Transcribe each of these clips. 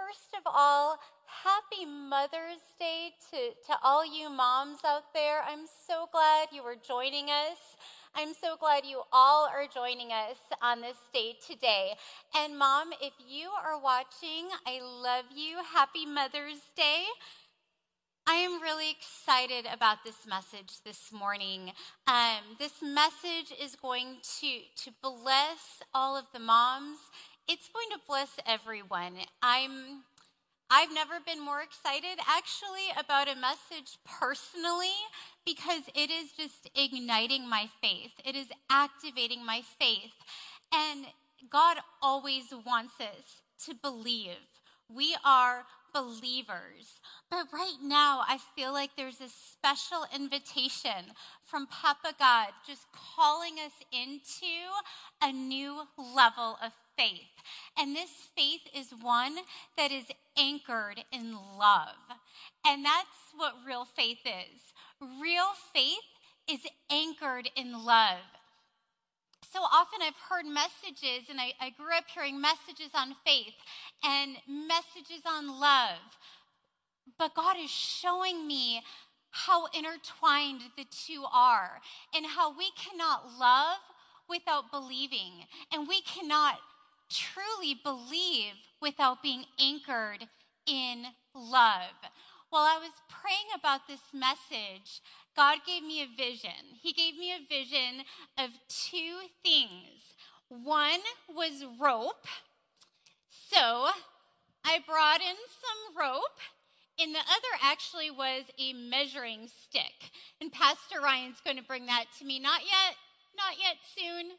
first of all, happy Mother's Day to all you moms out there. I'm so glad you were joining us. I'm so glad you all are joining us on this day today. And Mom, if you are watching, I love you. Happy Mother's Day. I am really excited about this message this morning. This message is going to bless all of the moms. It's going to bless everyone. I've never been more excited actually about a message personally because it is just igniting my faith. It is activating my faith. And God always wants us to believe. We are believers. But right now, I feel like there's a special invitation from Papa God just calling us into a new level of faith. And this faith is one that is anchored in love. And that's what real faith is. Real faith is anchored in love. So often I've heard messages, and I grew up hearing messages on faith and messages on love. But God is showing me how intertwined the two are and how we cannot love without believing. And we cannot truly believe without being anchored in love. While I was praying about this message, God gave me a vision. He gave me a vision of two things. One was rope. So I brought in some rope, and the other actually was a measuring stick. And Pastor Ryan's going to bring that to me. Not yet, soon.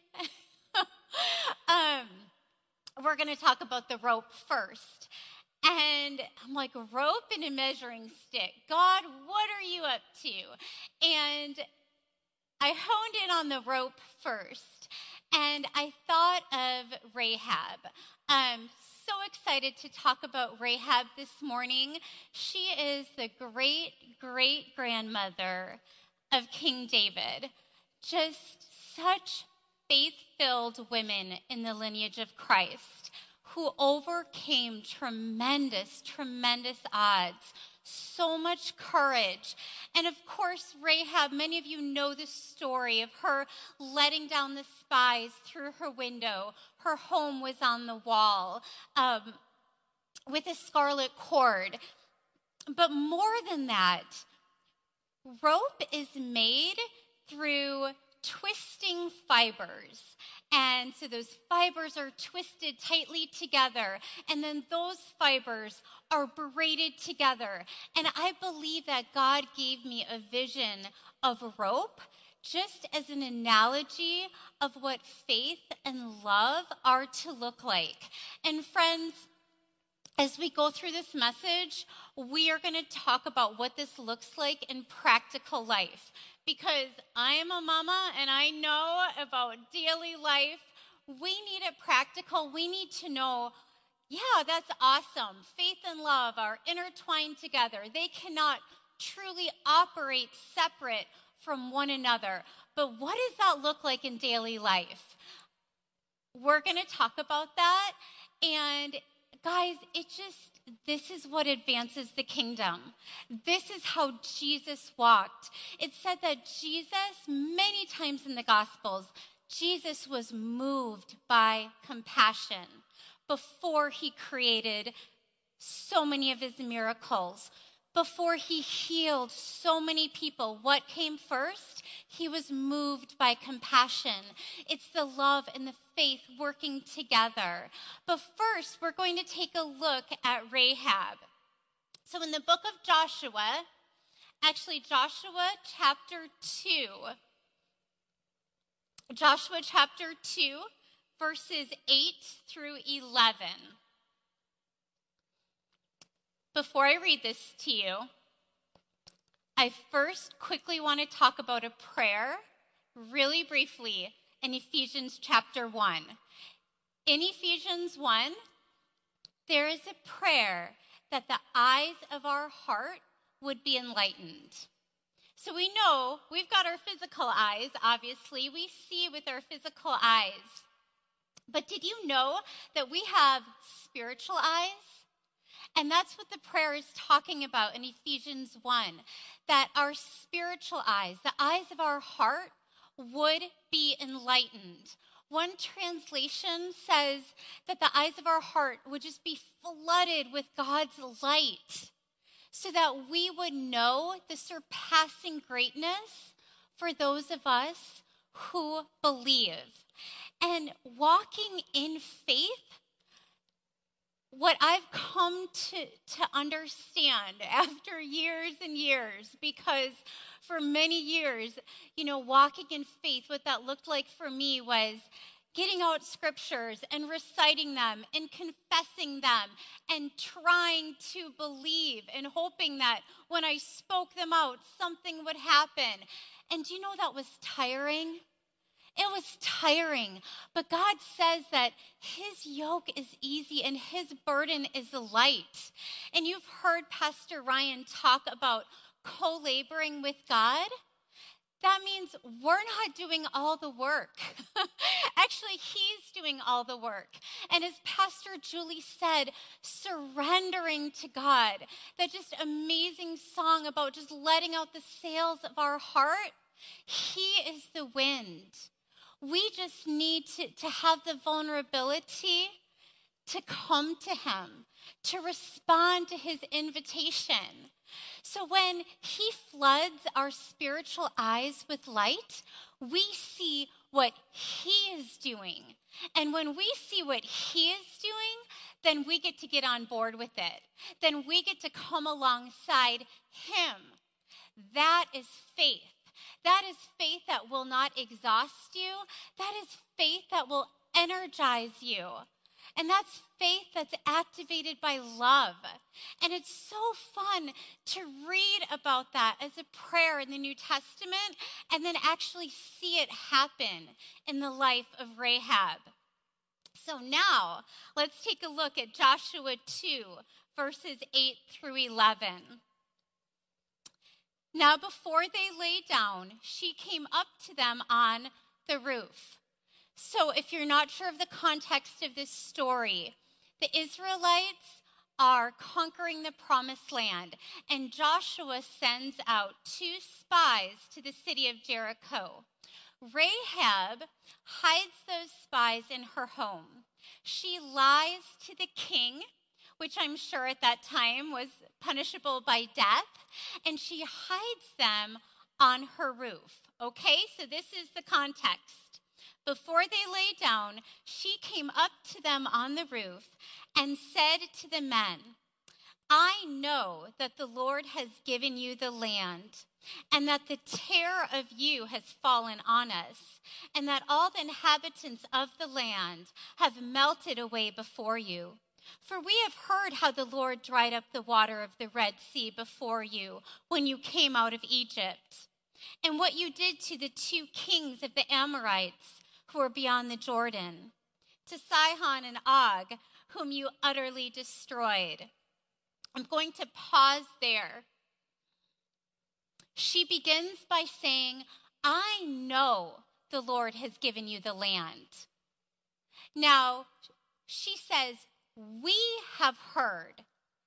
We're going to talk about the rope first. And I'm like, rope and a measuring stick. God, what are you up to? And I honed in on the rope first. And I thought of Rahab. I'm so excited to talk about Rahab this morning. She is the great-great-grandmother of King David. Just such faith-filled women in the lineage of Christ, who overcame tremendous odds, so much courage. And of course, Rahab, many of you know the story of her letting down the spies through her window. Her home was on the wall with a scarlet cord. But more than that, rope is made through twisting fibers. And so those fibers are twisted tightly together, and then those fibers are braided together. And I believe that God gave me a vision of a rope just as an analogy of what faith and love are to look like. And friends, as we go through this message, we are going to talk about what this looks like in practical life. Because I am a mama and I know about daily life. We need it practical. We need to know, yeah, that's awesome. Faith and love are intertwined together. They cannot truly operate separate from one another. But what does that look like in daily life? We're going to talk about that. And guys, this is what advances the kingdom. This is how Jesus walked. It said that Jesus, many times in the Gospels, Jesus was moved by compassion before he created so many of his miracles. Before he healed so many people, what came first? He was moved by compassion. It's the love and the faith working together. But first, we're going to take a look at Rahab. So in the book of Joshua, actually Joshua chapter 2, verses 8 through 11. Before I read this to you, I first quickly want to talk about a prayer, really briefly, in Ephesians chapter 1. In Ephesians 1, there is a prayer that the eyes of our heart would be enlightened. So we know we've got our physical eyes, obviously. We see with our physical eyes. But did you know that we have spiritual eyes? And that's what the prayer is talking about in Ephesians 1, that our spiritual eyes, the eyes of our heart, would be enlightened. One translation says that the eyes of our heart would just be flooded with God's light, so that we would know the surpassing greatness for those of us who believe. And walking in faith, what I've come to understand after years and years, because for many years, walking in faith, what that looked like for me was getting out scriptures and reciting them and confessing them and trying to believe and hoping that when I spoke them out, something would happen. And do you know that was tiring? It was tiring, but God says that his yoke is easy and his burden is light. And you've heard Pastor Ryan talk about co-laboring with God. That means we're not doing all the work. Actually, he's doing all the work. And as Pastor Julie said, surrendering to God, that just amazing song about just letting out the sails of our heart, he is the wind. We just need to have the vulnerability to come to him, to respond to his invitation. So when he floods our spiritual eyes with light, we see what he is doing. And when we see what he is doing, then we get to get on board with it. Then we get to come alongside him. That is faith. That is faith that will not exhaust you. That is faith that will energize you. And that's faith that's activated by love. And it's so fun to read about that as a prayer in the New Testament and then actually see it happen in the life of Rahab. So now let's take a look at Joshua 2, verses 8 through 11. Now, before they lay down, she came up to them on the roof. So if you're not sure of the context of this story, the Israelites are conquering the promised land, and Joshua sends out 2 spies to the city of Jericho. Rahab hides those spies in her home. She lies to the king, which I'm sure at that time was punishable by death, and she hides them on her roof. Okay, so this is the context. Before they lay down, she came up to them on the roof and said to the men, I know that the Lord has given you the land, and that the terror of you has fallen on us, and that all the inhabitants of the land have melted away before you. For we have heard how the Lord dried up the water of the Red Sea before you when you came out of Egypt, and what you did to the 2 kings of the Amorites who were beyond the Jordan, to Sihon and Og, whom you utterly destroyed. I'm going to pause there. She begins by saying, I know the Lord has given you the land. Now, she says, we have heard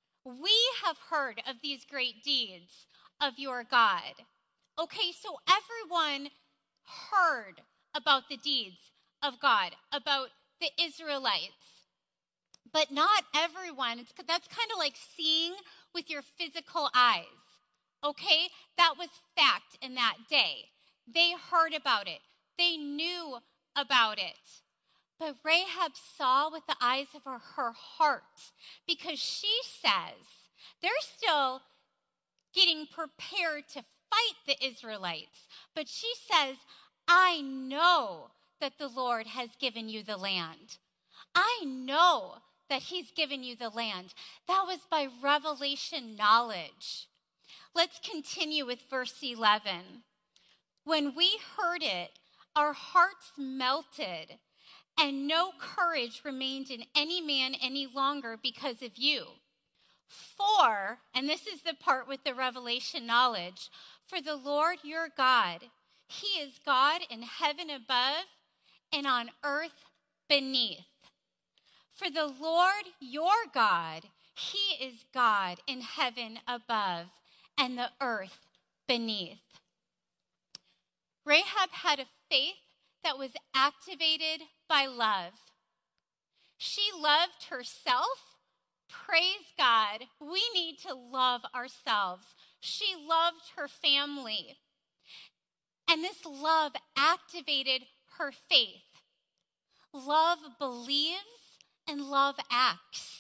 of these great deeds of your God. Okay, so everyone heard about the deeds of God, about the Israelites. But not everyone. That's kind of like seeing with your physical eyes. Okay? That was fact in that day. They heard about it. They knew about it. But Rahab saw with the eyes of her heart, because she says they're still getting prepared to fight the Israelites. But she says, I know that the Lord has given you the land. I know that he's given you the land. That was by revelation knowledge. Let's continue with verse 11. When we heard it, our hearts melted, and no courage remained in any man any longer because of you. For, and this is the part with the revelation knowledge, for the Lord your God, he is God in heaven above and on earth beneath. For the Lord your God, He is God in heaven above and the earth beneath. Rahab had a faith that was activated by love. She loved herself. Praise God. We need to love ourselves. She loved her family. And this love activated her faith. Love believes and love acts.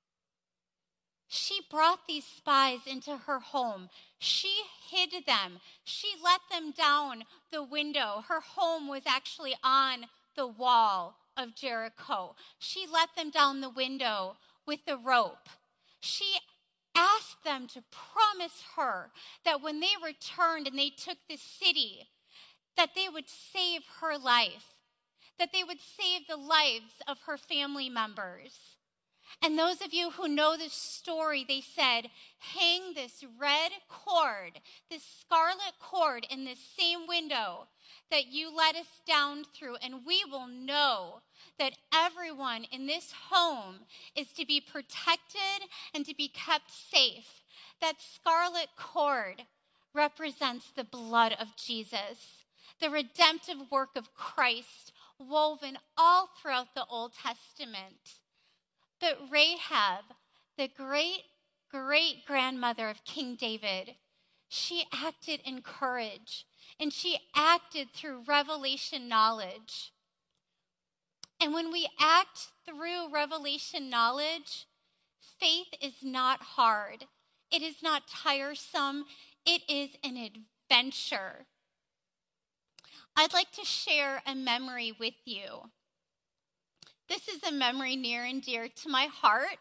She brought these spies into her home. She hid them. She let them down the window. Her home was actually on the wall of Jericho. She let them down the window with the rope. She asked them to promise her that when they returned and they took the city, that they would save her life, that they would save the lives of her family members. And those of you who know this story, they said, hang this red cord, this scarlet cord in this same window that you let us down through, and we will know that everyone in this home is to be protected and to be kept safe. That scarlet cord represents the blood of Jesus, the redemptive work of Christ woven all throughout the Old Testament. But Rahab, the great-great-grandmother of King David, she acted in courage, and she acted through revelation knowledge. And when we act through revelation knowledge, faith is not hard. It is not tiresome. It is an adventure. I'd like to share a memory with you. This is a memory near and dear to my heart.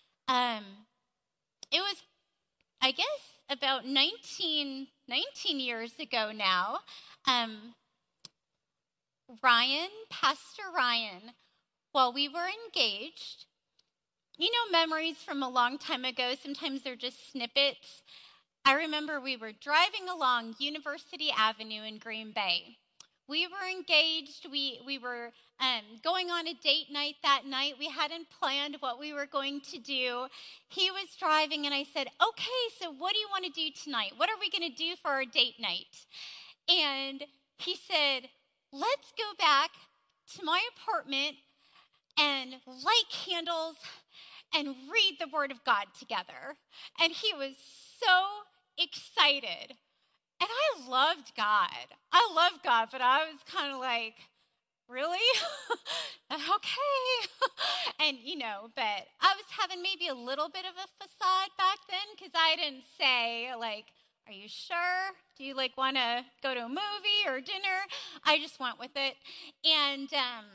It was, I guess, about 19 years ago now. Pastor Ryan, while we were engaged, you know, memories from a long time ago, sometimes they're just snippets. I remember we were driving along University Avenue in Green Bay. We were engaged. We were going on a date night that night. We hadn't planned what we were going to do. He was driving, and I said, okay, so what do you want to do tonight? What are we going to do for our date night? And he said, let's go back to my apartment and light candles and read the Word of God together. And he was so excited. And I loved God. I love God, but I was kind of like, really? Okay. And, you know, but I was having maybe a little bit of a facade back then because I didn't say, like, are you sure? Do you, like, want to go to a movie or dinner? I just went with it. And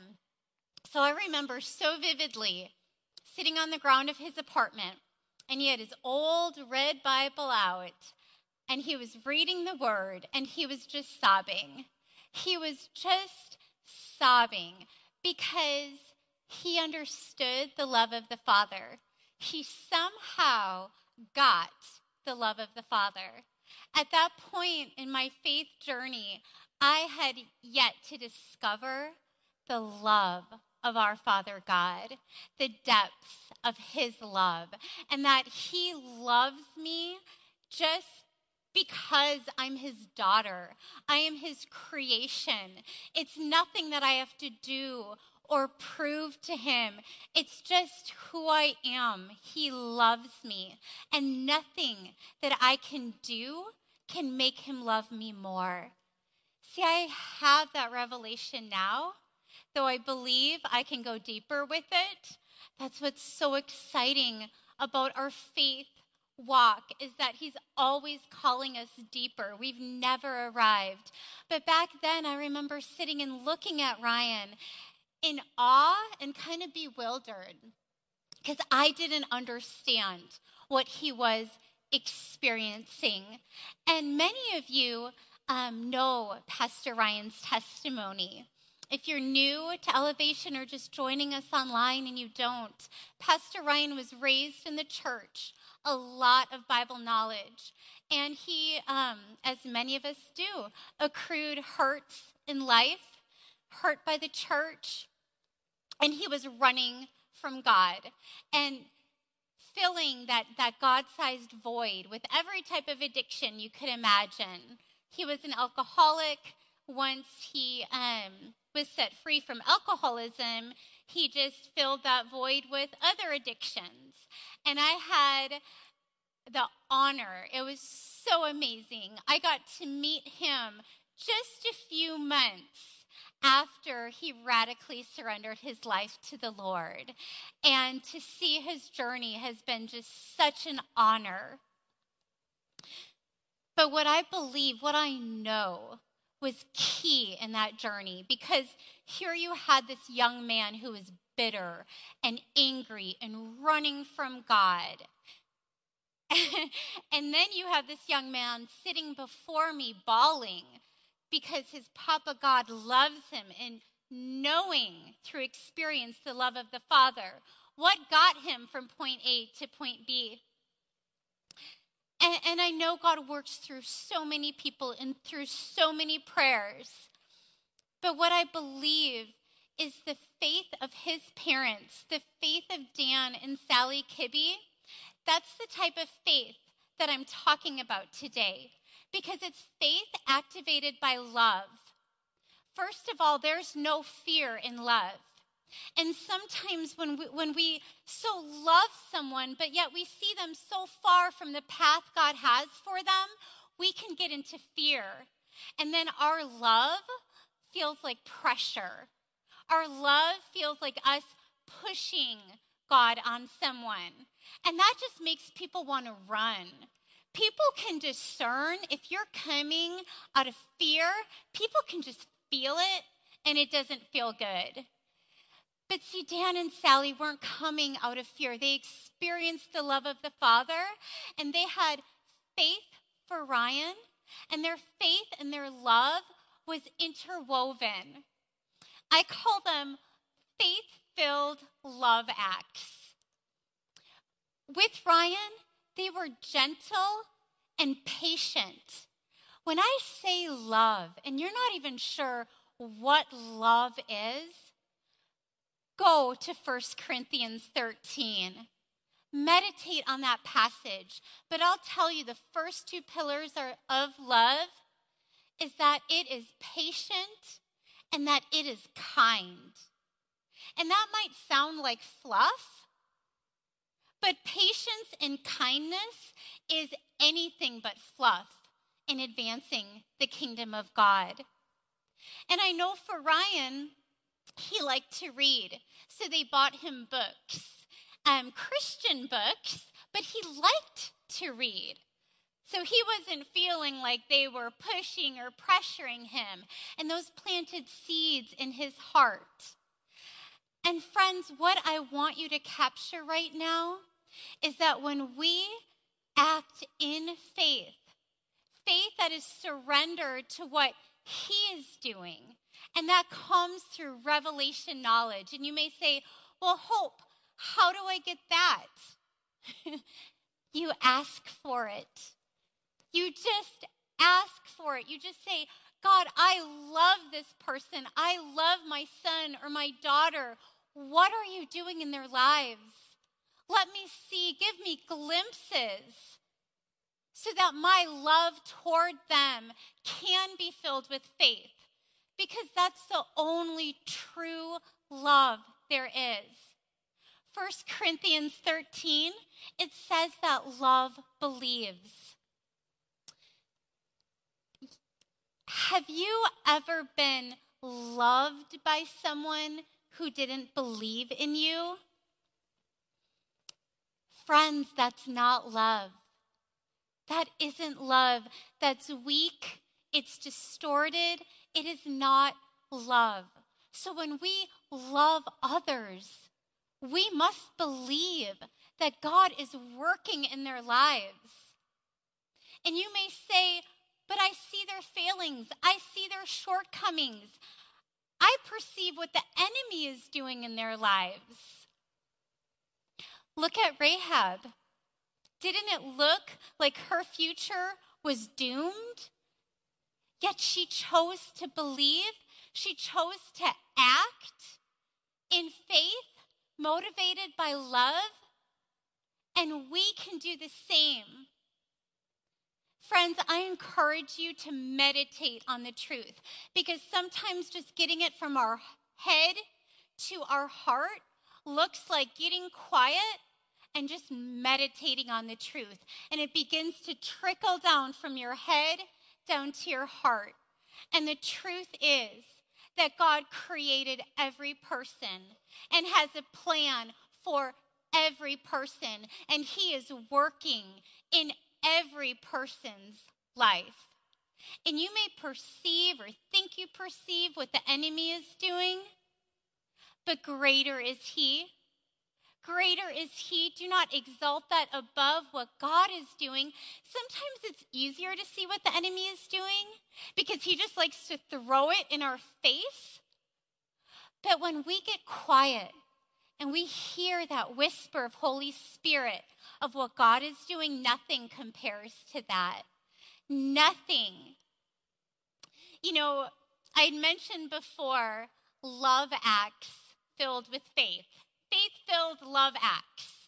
so I remember so vividly sitting on the ground of his apartment, and he had his old red Bible out, and he was reading the Word, and he was just sobbing. He was just sobbing because he understood the love of the Father. He somehow got the love of the Father. At that point in my faith journey, I had yet to discover the love of our Father God, the depths of his love, and that he loves me just because I'm his daughter. I am his creation. It's nothing that I have to do or prove to him. It's just who I am. He loves me, and nothing that I can do can make him love me more. See, I have that revelation now, though I believe I can go deeper with it. That's what's so exciting about our faith walk, is that he's always calling us deeper. We've never arrived. But back then, I remember sitting and looking at Ryan in awe and kind of bewildered because I didn't understand what he was experiencing. And many of you know Pastor Ryan's testimony. If you're new to Elevation or just joining us online and you don't, Pastor Ryan was raised in the church, a lot of Bible knowledge. And he, as many of us do, accrued hurts in life, hurt by the church, and he was running from God. And filling that God-sized void with every type of addiction you could imagine. He was an alcoholic. Once he was set free from alcoholism, he just filled that void with other addictions. And I had the honor. It was so amazing. I got to meet him just a few months after he radically surrendered his life to the Lord. And to see his journey has been just such an honor. But what I believe, what I know was key in that journey, because here you had this young man who was bitter and angry and running from God. And then you have this young man sitting before me bawling because his Papa God loves him, and knowing through experience the love of the Father. What got him from point A to point B? And I know God works through so many people and through so many prayers. But what I believe is the faith of his parents, the faith of Dan and Sally Kibbe. That's the type of faith that I'm talking about today, because it's faith activated by love. First of all, there's no fear in love. And sometimes when we so love someone, but yet we see them so far from the path God has for them, we can get into fear. And then our love feels like pressure. Our love feels like us pushing God on someone. And that just makes people want to run. People can discern if you're coming out of fear. People can just feel it, and it doesn't feel good. But see, Dan and Sally weren't coming out of fear. They experienced the love of the Father, and they had faith for Ryan, and their faith and their love was interwoven. I call them faith-filled love acts. With Ryan, they were gentle and patient. When I say love, and you're not even sure what love is, go to 1 Corinthians 13. Meditate on that passage. But I'll tell you, the first two pillars of love is that it is patient and that it is kind. And that might sound like fluff, but patience and kindness is anything but fluff in advancing the kingdom of God. And I know for Ryan, he liked to read, so they bought him books, Christian books, but he liked to read. So he wasn't feeling like they were pushing or pressuring him, and those planted seeds in his heart. And friends, what I want you to capture right now is that when we act in faith, faith that is surrendered to what he is doing, and that comes through revelation knowledge. And you may say, well, Hope, how do I get that? You ask for it. You just ask for it. You just say, God, I love this person. I love my son or my daughter. What are you doing in their lives? Let me see. Give me glimpses so that my love toward them can be filled with faith, because that's the only true love there is. 1 Corinthians 13, it says that love believes. Have you ever been loved by someone who didn't believe in you? Friends, that's not love. That isn't love. That's weak. It's distorted. It is not love. So when we love others, we must believe that God is working in their lives. And you may say, but I see their failings. I see their shortcomings. I perceive what the enemy is doing in their lives. Look at Rahab. Didn't it look like her future was doomed? Yet she chose to believe. She chose to act in faith, motivated by love. And we can do the same. Friends, I encourage you to meditate on the truth, because sometimes just getting it from our head to our heart looks like getting quiet and just meditating on the truth. And it begins to trickle down from your head down to your heart. And the truth is that God created every person and has a plan for every person. And he is working in every person's life. And you may perceive or think you perceive what the enemy is doing, but greater is he. Greater is he. Do not exalt that above what God is doing. Sometimes it's easier to see what the enemy is doing because he just likes to throw it in our face. But when we get quiet and we hear that whisper of Holy Spirit of what God is doing, nothing compares to that. Nothing. You know, I had mentioned before love acts filled with faith. Faith-filled love acts.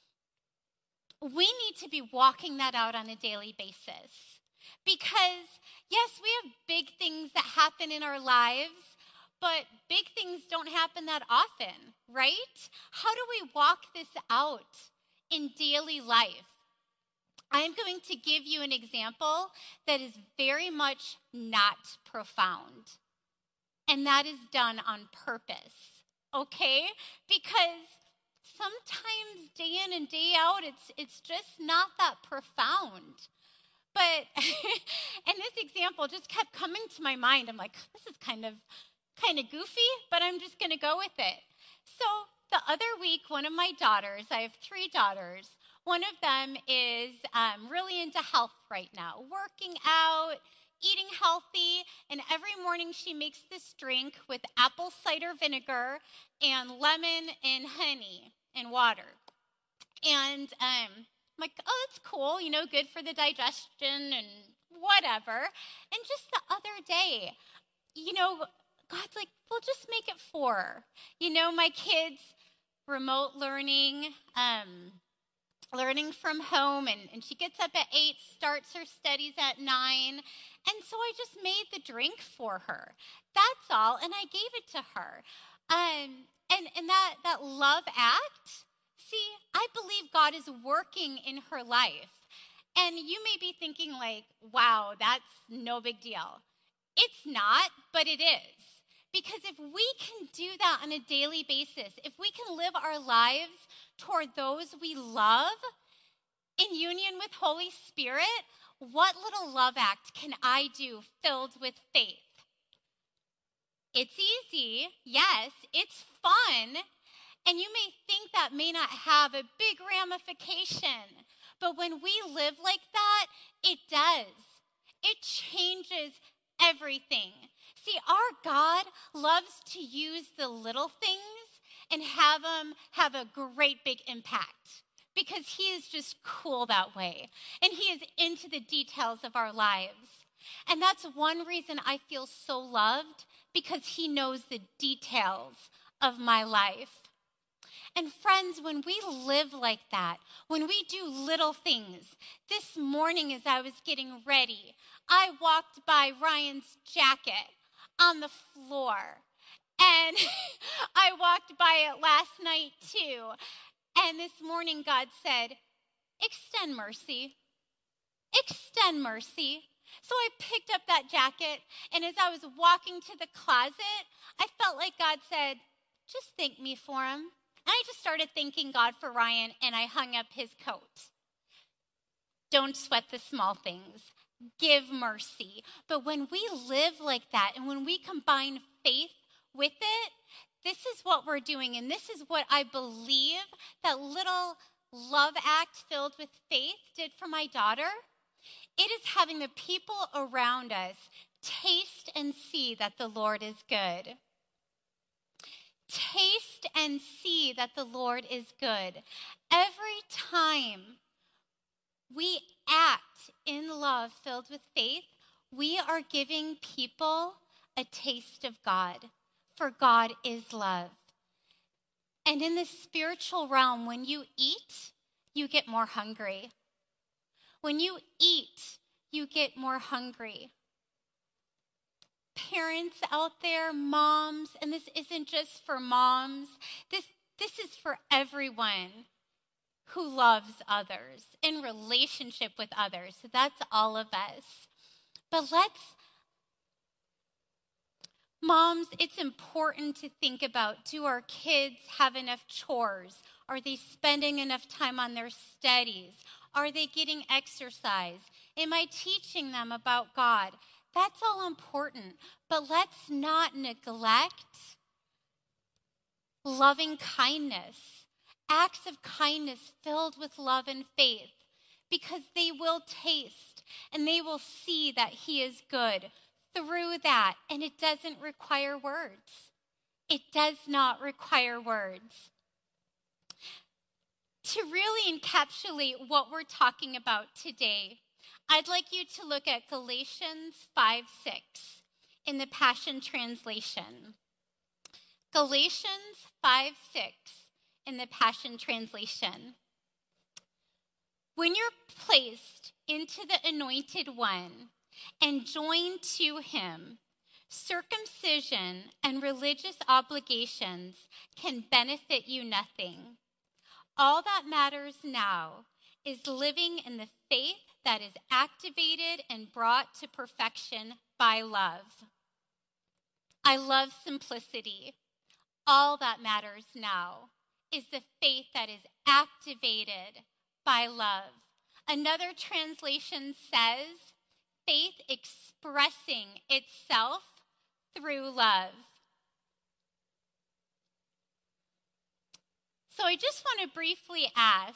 We need to be walking that out on a daily basis. Because, yes, we have big things that happen in our lives, but big things don't happen that often, right? How do we walk this out in daily life? I'm going to give you an example that is very much not profound. And that is done on purpose. Okay? Because sometimes day in and day out, it's just not that profound. But, and this example just kept coming to my mind. I'm like, this is kind of goofy, but I'm just going to go with it. So the other week, one of my daughters, I have 3 daughters. One of them is really into health right now, working out, eating healthy, and every morning she makes this drink with apple cider vinegar and lemon and honey and water. And I'm like, oh, that's cool, you know, good for the digestion and whatever. And just the other day, you know, God's like, well, just make it 4. You know, my kids, remote learning, learning from home, and she gets up at 8, starts her studies at 9, and so I just made the drink for her. That's all, and I gave it to her. And that love act, see, I believe God is working in her life. And you may be thinking like, wow, that's no big deal. It's not, but it is. Because if we can do that on a daily basis, if we can live our lives toward those we love in union with Holy Spirit, what little love act can I do filled with faith? It's easy, yes, it's fun, and you may think that may not have a big ramification, but when we live like that, it does. It changes everything. See, our God loves to use the little things and have them have a great big impact because he is just cool that way. And he is into the details of our lives. And that's one reason I feel so loved, because he knows the details of my life. And friends, when we live like that, when we do little things, this morning as I was getting ready, I walked by Ryan's jacket on the floor. And I walked by it last night too. And this morning God said, extend mercy. Extend mercy. So I picked up that jacket, and as I was walking to the closet, I felt like God said, just thank me for him. And I just started thanking God for Ryan, and I hung up his coat. Don't sweat the small things. Give mercy. But when we live like that, and when we combine faith with it, this is what we're doing, and this is what I believe that little love act filled with faith did for my daughter. It is having the people around us taste and see that the Lord is good. Taste and see that the Lord is good. Every time we act in love filled with faith, we are giving people a taste of God, for God is love. And in the spiritual realm, when you eat, you get more hungry. When you eat, you get more hungry. Parents out there, moms, and this isn't just for moms, this is for everyone who loves others, in relationship with others. So that's all of us. But moms, it's important to think about, do our kids have enough chores? Are they spending enough time on their studies? Are they getting exercise? Am I teaching them about God? That's all important. But let's not neglect loving kindness, acts of kindness filled with love and faith, because they will taste and they will see that He is good through that. And it doesn't require words. It does not require words. To really encapsulate what we're talking about today, I'd like you to look at Galatians 5:6 in the Passion Translation. Galatians 5:6 in the Passion Translation. When you're placed into the Anointed One and joined to Him, circumcision and religious obligations can benefit you nothing. All that matters now is living in the faith that is activated and brought to perfection by love. I love simplicity. All that matters now is the faith that is activated by love. Another translation says, faith expressing itself through love. So I just want to briefly ask,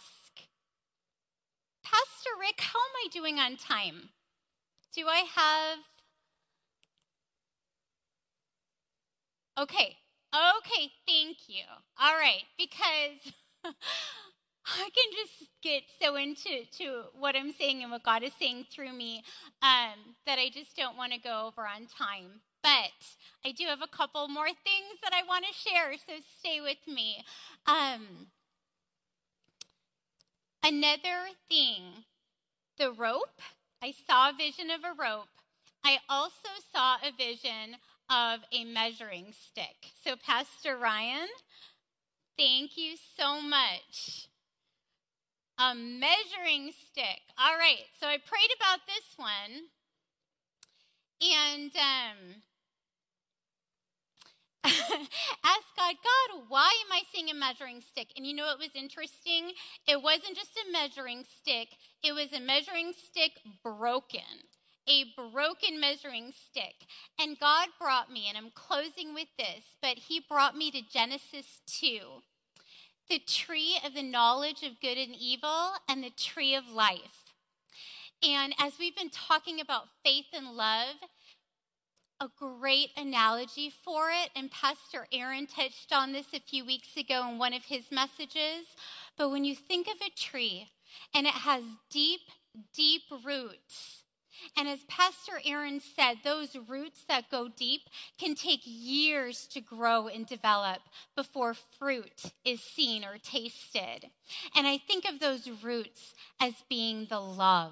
Pastor Rick, how am I doing on time? Do I have... Okay, thank you. All right, because I can just get so into what I'm saying and what God is saying through me that I just don't want to go over on time. But I do have a couple more things that I want to share, so stay with me. Another thing, the rope. I saw a vision of a rope. I also saw a vision of a measuring stick. So Pastor Ryan, thank you so much. A measuring stick. All right, so I prayed about this one. And ask God, why am I seeing a measuring stick? And you know what was interesting? It wasn't just a measuring stick. It was a measuring stick broken. A broken measuring stick. And God brought me, and I'm closing with this, but He brought me to Genesis 2. The tree of the knowledge of good and evil and the tree of life. And as we've been talking about faith and love, a great analogy for it, and Pastor Aaron touched on this a few weeks ago in one of his messages, but when you think of a tree and it has deep, deep roots, and as Pastor Aaron said, those roots that go deep can take years to grow and develop before fruit is seen or tasted. And I think of those roots as being the love,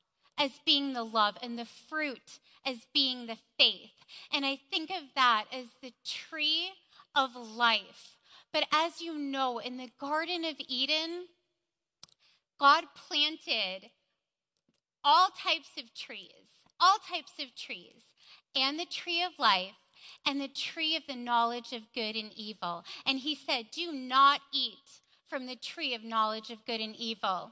and the fruit as being the faith. And I think of that as the tree of life. But as you know, in the Garden of Eden, God planted all types of trees, and the tree of life, and the tree of the knowledge of good and evil. And He said, do not eat from the tree of knowledge of good and evil.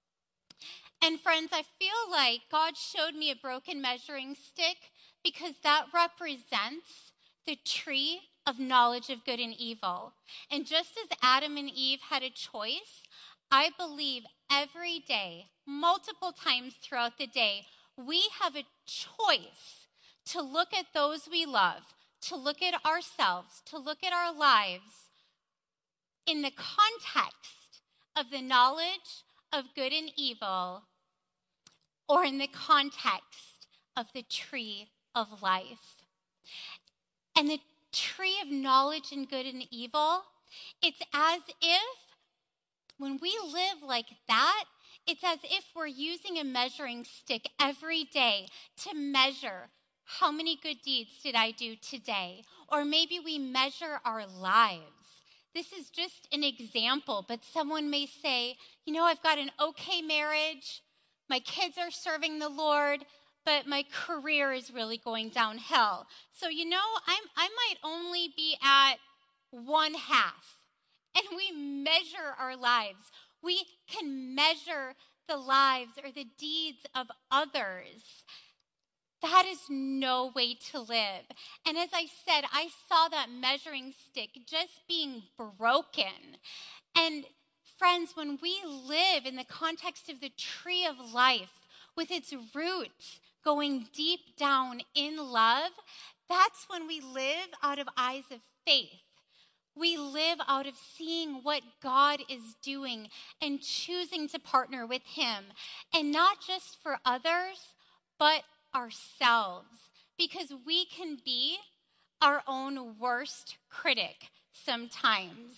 And friends, I feel like God showed me a broken measuring stick because that represents the tree of knowledge of good and evil. And just as Adam and Eve had a choice, I believe every day, multiple times throughout the day, we have a choice to look at those we love, to look at ourselves, to look at our lives in the context of the knowledge of good and evil, or in the context of the tree of life. And the tree of knowledge and good and evil, it's as if When we live like that, it's as if we're using a measuring stick every day to measure how many good deeds did I do today? Or maybe we measure our lives. This is just an example, but someone may say, I've got an okay marriage, my kids are serving the Lord, but my career is really going downhill. So, I might only be at one half. And we measure our lives. We can measure the lives or the deeds of others. That is no way to live. And as I said, I saw that measuring stick just being broken. And friends, when we live in the context of the tree of life, with its roots going deep down in love, that's when we live out of eyes of faith. We live out of seeing what God is doing and choosing to partner with him. And not just for others, but ourselves. Because we can be our own worst critic sometimes.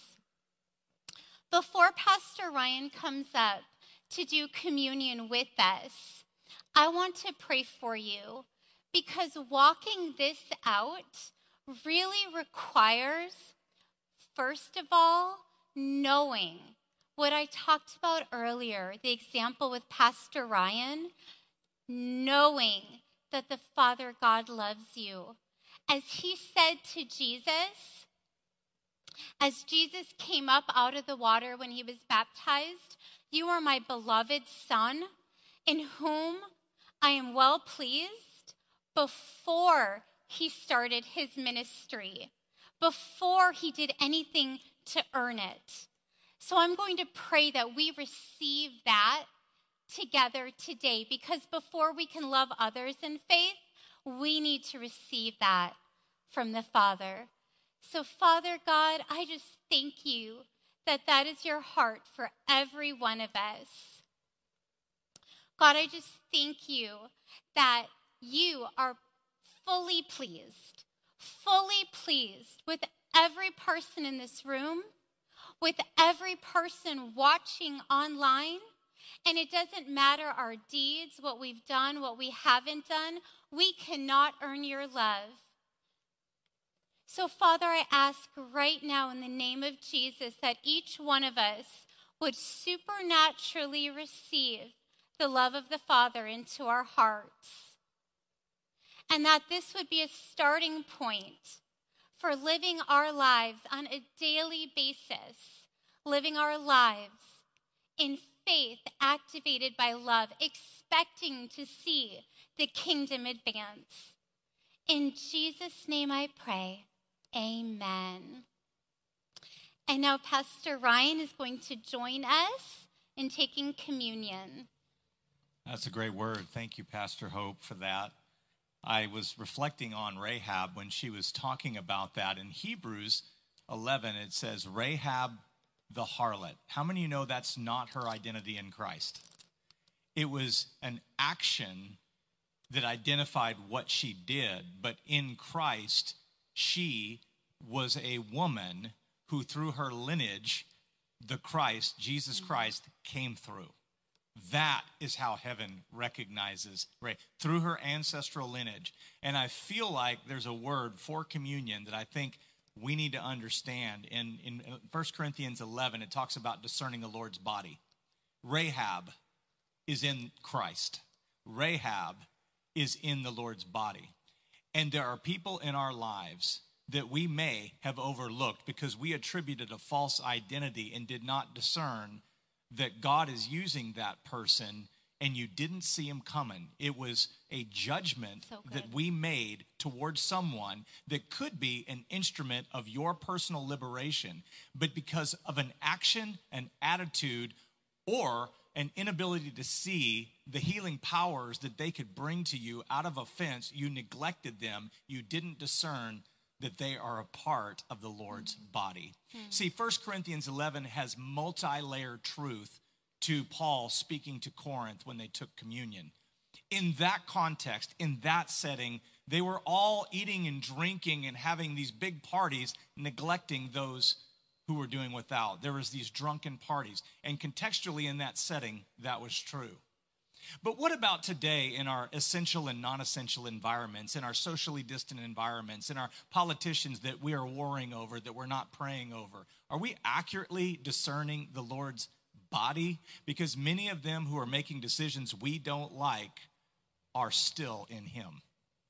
Before Pastor Ryan comes up to do communion with us, I want to pray for you. Because walking this out really requires, first of all, knowing what I talked about earlier, the example with Pastor Ryan, knowing that the Father God loves you. As he said to Jesus, as Jesus came up out of the water when he was baptized, "You are my beloved Son, in whom I am well pleased," before he started his ministry, before he did anything to earn it. So I'm going to pray that we receive that together today, because before we can love others in faith, we need to receive that from the Father. So Father God, I just thank you that that is your heart for every one of us. God, I just thank you that you are fully pleased with every person in this room, with every person watching online. And it doesn't matter our deeds, what we've done, what we haven't done. We cannot earn your love. So, Father, I ask right now in the name of Jesus that each one of us would supernaturally receive the love of the Father into our hearts. And that this would be a starting point for living our lives on a daily basis, living our lives in faith activated by love, expecting to see the kingdom advance. In Jesus' name I pray, amen. And now Pastor Ryan is going to join us in taking communion. That's a great word. Thank you, Pastor Hope, for that. I was reflecting on Rahab when she was talking about that. In Hebrews 11, it says, Rahab the harlot. How many of you know that's not her identity in Christ? It was an action that identified what she did, but in Christ, she was a woman who, through her lineage, the Christ, Jesus Christ, came through. That is how heaven recognizes, right, through her ancestral lineage. And I feel like there's a word for communion that I think we need to understand. In 1 Corinthians 11, it talks about discerning the Lord's body. Rahab is in Christ. Rahab is in the Lord's body. And there are people in our lives that we may have overlooked because we attributed a false identity and did not discern that God is using that person and you didn't see him coming. It was a judgment that we made towards someone that could be an instrument of your personal liberation, but because of an action, an attitude, or an inability to see the healing powers that they could bring to you out of offense, you neglected them. You didn't discern that they are a part of the Lord's body. See, 1 Corinthians 11 has multi-layered truth to Paul speaking to Corinth when they took communion. In that context, in that setting, they were all eating and drinking and having these big parties, neglecting those who were doing without. There was these drunken parties. And contextually in that setting, that was true. But what about today in our essential and non-essential environments, in our socially distant environments, in our politicians that we are warring over, that we're not praying over? Are we accurately discerning the Lord's body? Because many of them who are making decisions we don't like are still in him.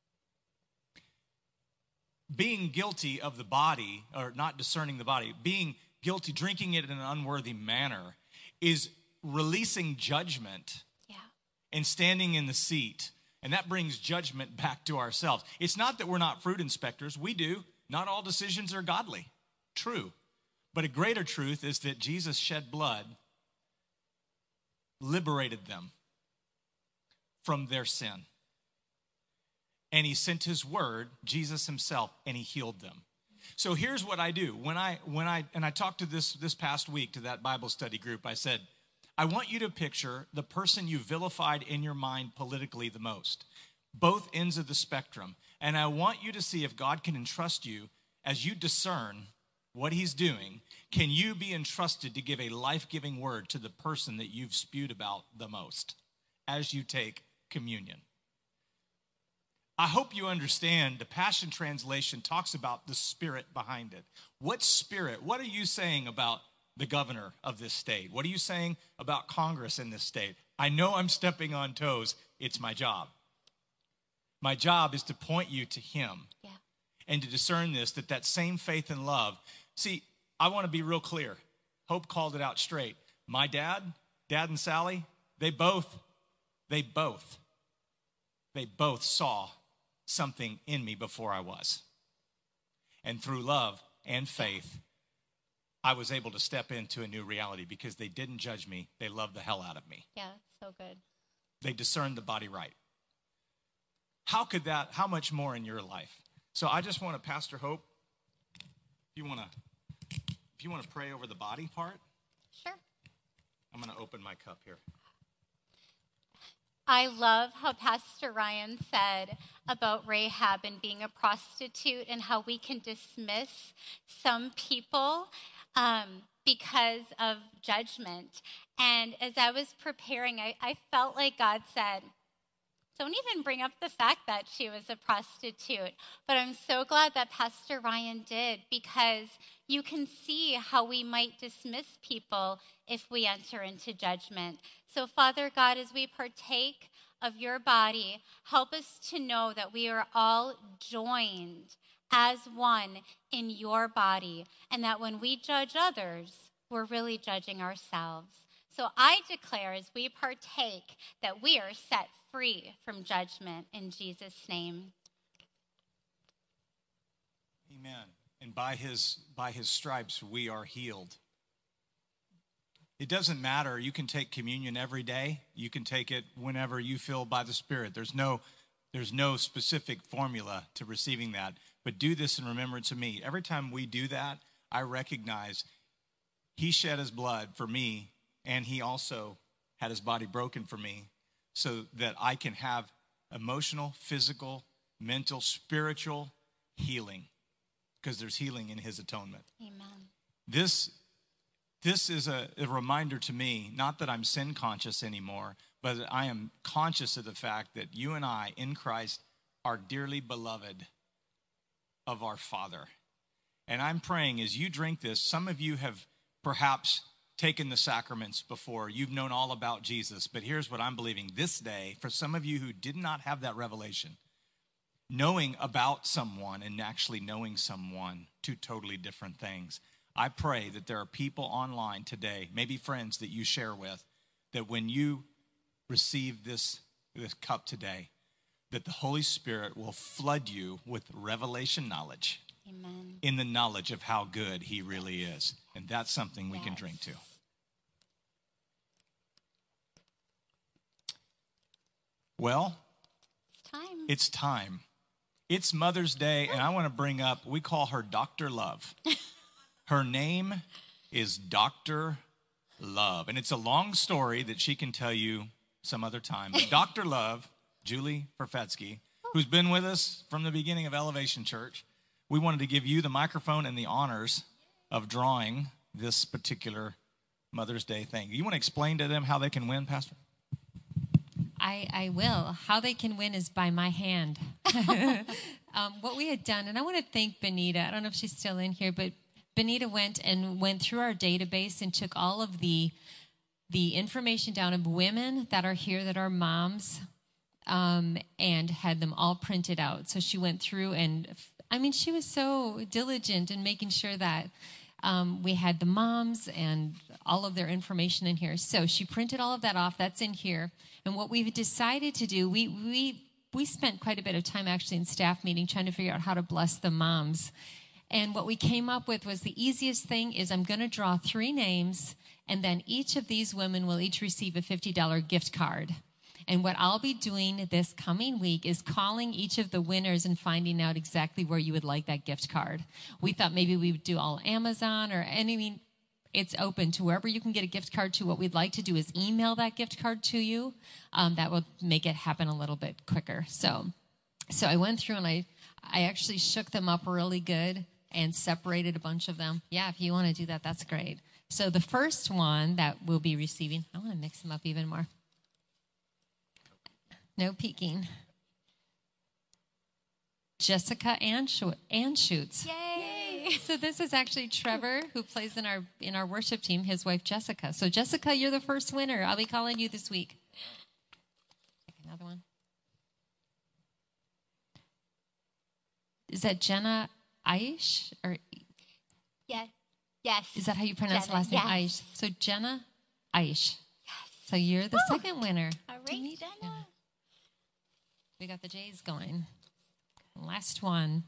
Being guilty of the body, or not discerning the body, being guilty, drinking it in an unworthy manner, is releasing judgment and standing in the seat. And that brings judgment back to ourselves. It's not that we're not fruit inspectors. We do. Not all decisions are godly. True. But a greater truth is that Jesus shed blood, liberated them from their sin. And he sent his word, Jesus himself, and he healed them. So here's what I do. When I talked to this past week to that Bible study group, I said, I want you to picture the person you vilified in your mind politically the most, both ends of the spectrum. And I want you to see if God can entrust you as you discern what he's doing. Can you be entrusted to give a life-giving word to the person that you've spewed about the most as you take communion? I hope you understand the Passion Translation talks about the spirit behind it. What spirit? What are you saying about the governor of this state? What are you saying about Congress in this state? I know I'm stepping on toes. It's my job. My job is to point you to him and to discern this, that same faith and love. See, I want to be real clear. Hope called it out straight. My dad and Sally, they both saw something in me before I was. And through love and faith, I was able to step into a new reality because they didn't judge me. They loved the hell out of me. Yeah, so good. They discerned the body right. How much more in your life? So I just want to, Pastor Hope, if you want to pray over the body part. Sure. I'm going to open my cup here. I love how Pastor Ryan said about Rahab and being a prostitute and how we can dismiss some people because of judgment. And as I was preparing, I felt like God said, don't even bring up the fact that she was a prostitute. But I'm so glad that Pastor Ryan did, because you can see how we might dismiss people if we enter into judgment. So Father God, as we partake of your body, help us to know that we are all joined as one in your body, and that when we judge others, we're really judging ourselves. So I declare as we partake that we are set free from judgment in Jesus' name. Amen. And by his stripes, we are healed. It doesn't matter. You can take communion every day. You can take it whenever you feel by the Spirit. There's no specific formula to receiving that. But do this in remembrance of me. Every time we do that, I recognize he shed his blood for me, and he also had his body broken for me so that I can have emotional, physical, mental, spiritual healing, because there's healing in his atonement. Amen. This is a reminder to me, not that I'm sin conscious anymore, but that I am conscious of the fact that you and I in Christ are dearly beloved of our Father. And I'm praying as you drink this, some of you have perhaps taken the sacraments before. You've known all about Jesus. But here's what I'm believing this day, for some of you who did not have that revelation, knowing about someone and actually knowing someone, two totally different things. I pray that there are people online today, maybe friends that you share with, that when you receive this cup today, that the Holy Spirit will flood you with revelation knowledge. Amen. In the knowledge of how good he really is. And that's something we can drink to. Well, it's time. It's Mother's Day, and I want to bring up, we call her Dr. Love. Her name is Dr. Love. And it's a long story that she can tell you some other time. But Dr. Love, Julie Perfetsky, who's been with us from the beginning of Elevation Church, we wanted to give you the microphone and the honors of drawing this particular Mother's Day thing. You want to explain to them how they can win, Pastor? I will. How they can win is by my hand. What we had done, and I want to thank Benita. I don't know if she's still in here, but Benita went through our database and took all of the information down of women that are here that are moms, and had them all printed out. So she went through and, she was so diligent in making sure that we had the moms and all of their information in here. So she printed all of that off. That's in here. And what we've decided to do, we spent quite a bit of time actually in staff meeting trying to figure out how to bless the moms. And what we came up with was the easiest thing is I'm going to draw 3 names, and then each of these women will each receive a $50 gift card. And what I'll be doing this coming week is calling each of the winners and finding out exactly where you would like that gift card. We thought maybe we would do all Amazon it's open to wherever you can get a gift card to. What we'd like to do is email that gift card to you. That will make it happen a little bit quicker. So I went through and I actually shook them up really good and separated a bunch of them. Yeah, if you want to do that, that's great. So the first one that we'll be receiving, I want to mix them up even more. No peeking. Jessica Anschutz. Yay! So this is actually Trevor, who plays in our worship team, his wife Jessica. So Jessica, you're the first winner. I'll be calling you this week. Take another one. Is that Jenna Aish? Or Yes. Is that how you pronounce Jenna, the last name? yes. Aish. So Jenna Aish. Yes. So you're the second winner. All right, Jenna. We got the J's going. Last one.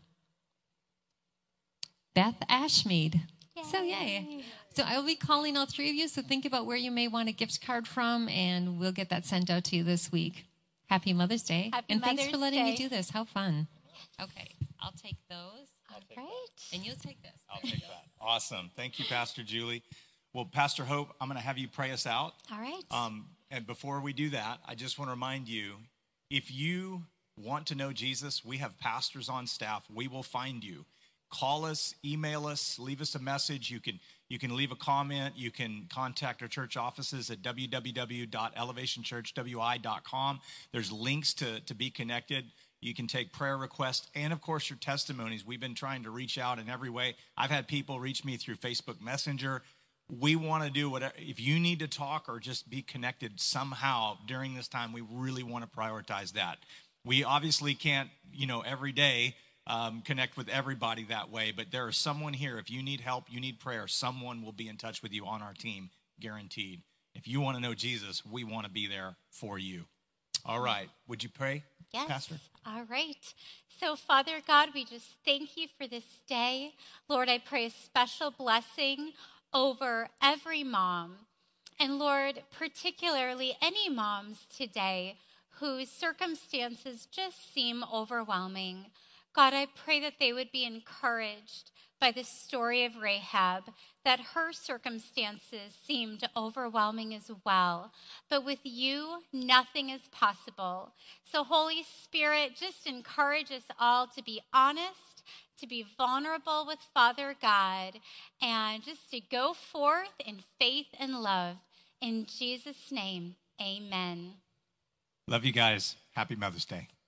Beth Ashmead. Yay. So yay. So I will be calling all 3 of you, so think about where you may want a gift card from, and we'll get that sent out to you this week. Happy Mother's Day. Happy and thanks Mother's for letting me Day. do this. How fun. Okay, I'll take those. All right. And you'll take this. I'll take that. Awesome. Thank you, Pastor Julie. Well, Pastor Hope, I'm going to have you pray us out. All right. And before we do that, I just want to remind you, if you want to know Jesus, we have pastors on staff. We will find you. Call us, email us, leave us a message. You can leave a comment. You can contact our church offices at www.elevationchurchwi.com. There's links to be connected. You can take prayer requests and, of course, your testimonies. We've been trying to reach out in every way. I've had people reach me through Facebook Messenger. We want to do whatever. If you need to talk or just be connected somehow during this time, we really want to prioritize that. We obviously can't, every day connect with everybody that way, but there is someone here. If you need help, you need prayer, someone will be in touch with you on our team, guaranteed. If you want to know Jesus, we want to be there for you. All right. Would you pray, Yes. Pastor? All right. So, Father God, we just thank you for this day. Lord, I pray a special blessing over every mom. And Lord, particularly any moms today whose circumstances just seem overwhelming. God, I pray that they would be encouraged by the story of Rahab, that her circumstances seemed overwhelming as well. But with you, nothing is possible. So Holy Spirit, just encourage us all to be honest, to be vulnerable with Father God, and just to go forth in faith and love. In Jesus' name, amen. Love you guys. Happy Mother's Day.